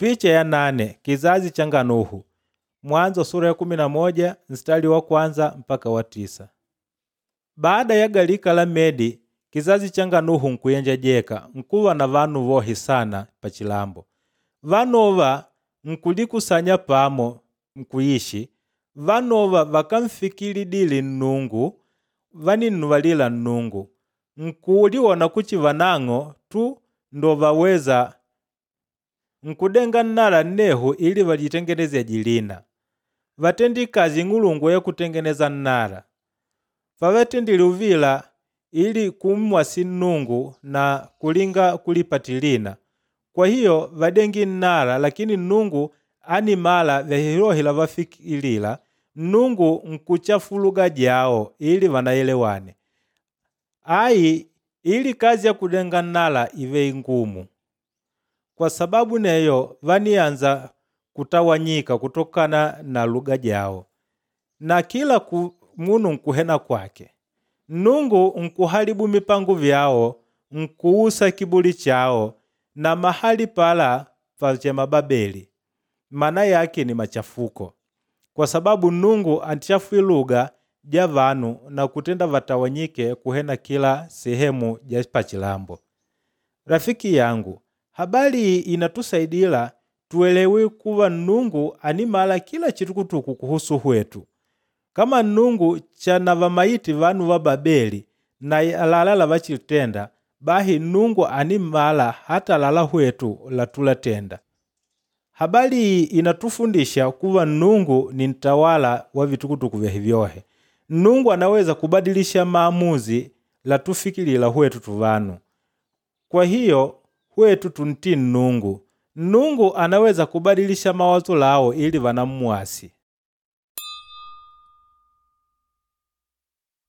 Picha ya 8. Kizazi cha Nuhu. Mwanzo sura ya 11 mstari wa 1 mpaka wa 9. Baada ya galika la Medi, kizazi cha Nuhu nkuyenjejeka nkuva na vanu vohi sana pachilambo. Vanu ova nkulikusanya pamo nkuishi. Vanu ova vakamfikilidili Nnungu, vaninu valila Nnungu. Nkuuliwona kuchi vanang'o tu ndo vaweza nkudenga nnala Nehu ili valitengeneze jilina. Vatendi kazi ng'ulungu ya kutengeneza nnala. Vavatendili uvila ili kumwasi Nnungu na kulinga kulipatilina. Kwa hiyo vadengi nnala, lakini Nnungu animala vyahirohila vafikilila. Nnungu nkuchafuluga jao ili vanaelewane. Ili kazi ya kudenga nnala iwe ngumu. Kwa sababu neyo vanianza kutawanyika kutokana na lugha jao. Na kila munu nkuhena kwake. Nnungu nkuharibu mipango vyao, nkuusa kibuli chao, na mahali pala pachema Babeli. Maana yake ni machafuko. Kwa sababu Nnungu anchafui lugha ja vanu na kutenda vatawanyike kuhena kila sehemu ja pachilambo. Rafiki yangu, habari inatusaidia tuelewe kuwa Nnungu animala kila chitukutuku kuhusu hwetu. Kama Nnungu chana vamaiti vanu va Babeli na alalala vachitenda, bahi Nnungu animala hata lala hwetu la tulatenda. Habari inatufundisha kuwa Nnungu ni mtawala wa vitukutuku vya hivyohe. Nnungu anaweza kubadilisha maamuzi la tufikilila hwetu tuvanu. Kwa hiyo hwetu tunti Nnungu. Nnungu anaweza kubadilisha mawazo lao ili vanamuasi.